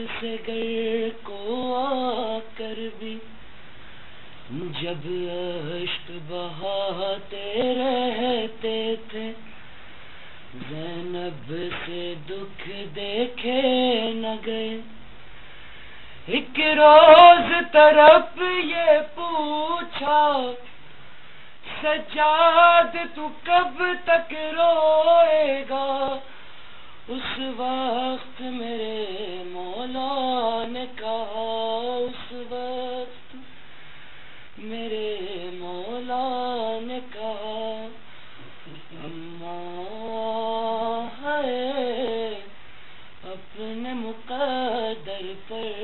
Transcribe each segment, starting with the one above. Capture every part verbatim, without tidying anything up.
سے گر کو آ کر بھی جب اشک بہاتے رہتے تھے، زینب سے دکھ دیکھے نہ گئے۔ ایک روز طرف یہ پوچھا، سجاد تو کب تک روئے گا؟ اس وقت میرے مولا نے کہا، اس وقت میرے مولا نے کہا، اماں ہے اپنے مقدر پر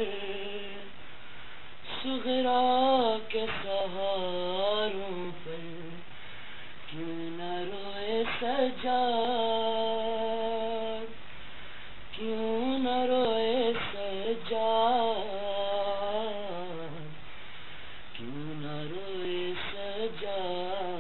صغرا کے سہاروں پر کیوں نہ روئے سجاد، کیوں نہ روئے سجاد، کیوں نہ روئے سجاد۔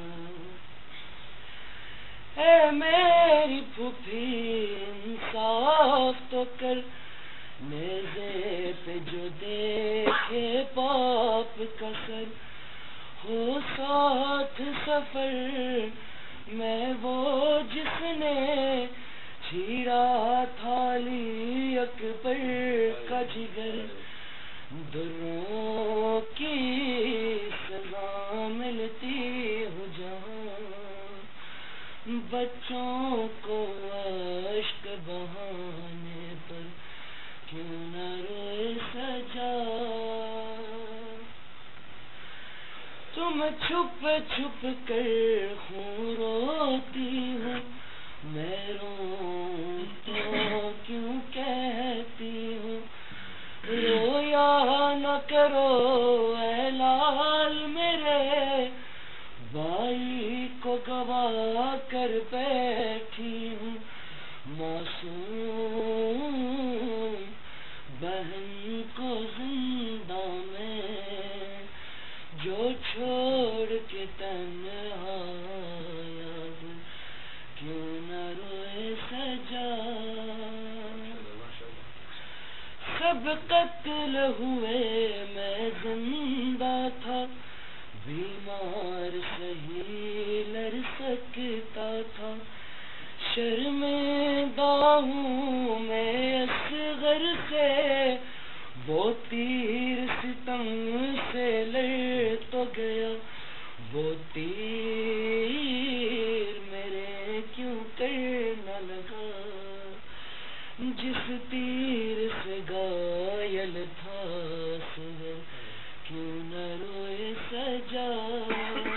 اے میری پھوپھی انصاف تو کر، نیزے پہ جو دیکھے باپ کا سر، ہو ساتھ سفر میں وہ جس نے چیرا تھالی اکبر کا جگر، دروں کی سزا ملتی ہو جہاں، بچوں کو اشک بہانے پر کیوں نہ روئے سجاد۔ تم چھپ چھپ کر خون روتی ہو، میں روں تو کیوں کہتی ہوں، رویا نہ کرو اے لال میرے، بھائی کو گوا کر بیٹھی ہوں، معصوم بہن کو زندہ میں جو چھوڑ کے تنہا یاد، کیوں نہ روئے سجاد۔ سب قتل ہوئے میں زندہ تھا، بیمار سہی لڑ سکتا تھا، شرمندہ ہوں میں اصغر سے، وہ تیر ستم سے لڑ تو گیا، وہ تیر میرے کیوں کر نہ لگا، جس تیر سے گائل تھا اصغر، کیوں نہ روئے سجاد۔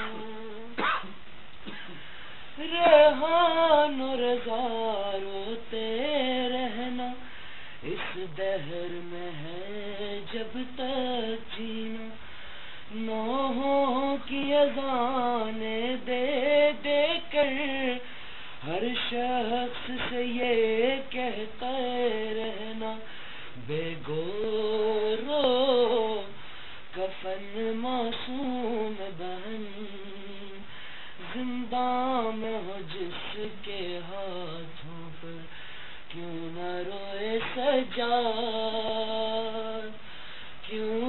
ریحان و رضا روتے رہنا اس دہر میں ہے جب تک جینا، نوحوں کی اذانیں دے دے کر ہر شخص سے یہ کہتا رہنا، بے گورو کفن معصوم بہن، زندہ میں ہو جس کے ہاتھوں پر کیوں نہ روئے سجاد، کیوں